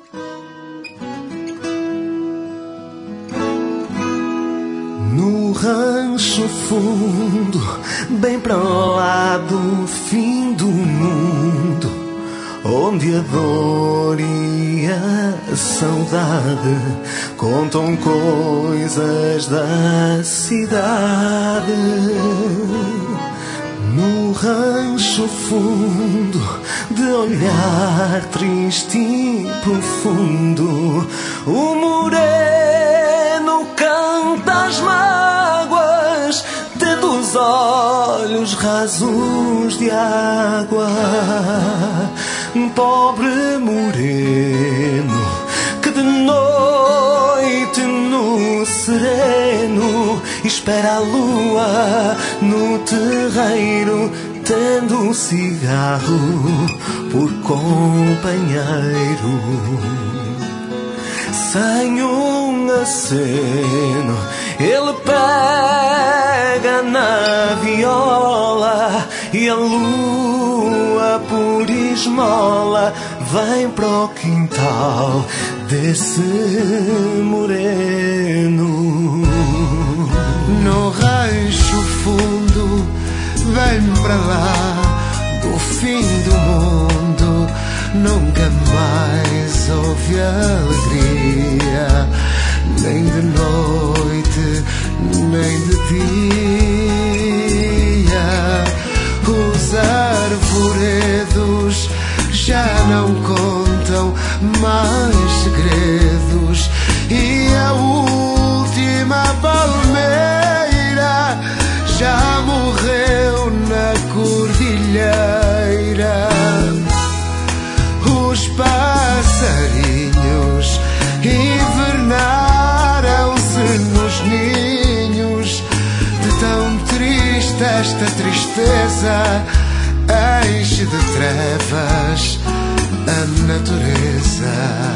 No rancho fundo, bem para lá do fim do mundo, onde a dor e a saudade contam coisas da cidade. No rancho fundo, de olhar triste e profundo, o moreno canta as mágoas, tendo os olhos rasos de água. Pobre moreno, que de noite no sereno espera a lua no terreiro, tendo um cigarro por companheiro. Sem um aceno, ele pega na viola e a lua por esmola vem para o quintal desse moreno. No rancho fundo, vem para lá do fim do mundo, nunca mais houve alegria, nem de noite, nem de dia. Os arvoredos já não contam mais segredos, e a última palmeira já morreu na cordilheira. Os passarinhos invernaram-se nos ninhos, de tão triste esta tristeza enche de trevas a natureza.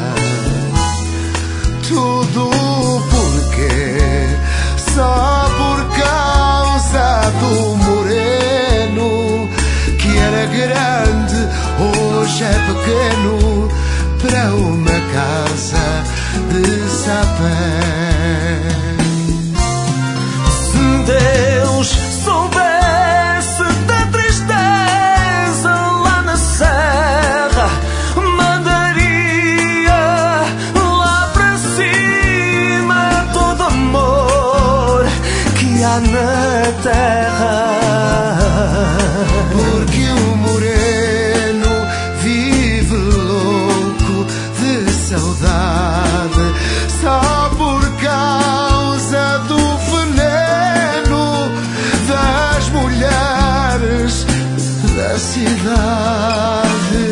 Tudo porque só por causa do moreno, que era grande, hoje é pequeno, para uma casa de sapé. Se Deus soubesse da tristeza lá na serra, mandaria lá para cima todo amor que há na terra. Porque o moreno vive louco de saudade, só por causa do veneno das mulheres da cidade.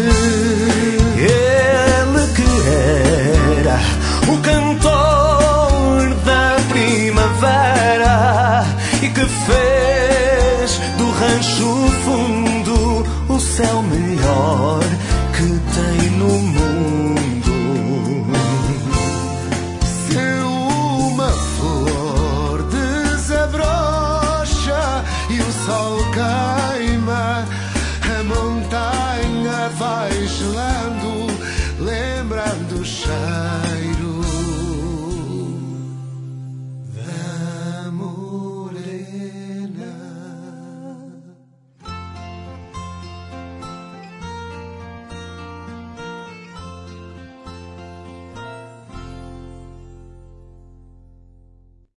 Ele que era o cantor da primavera e que fez do rancho fundo o céu melhor que tem no mundo.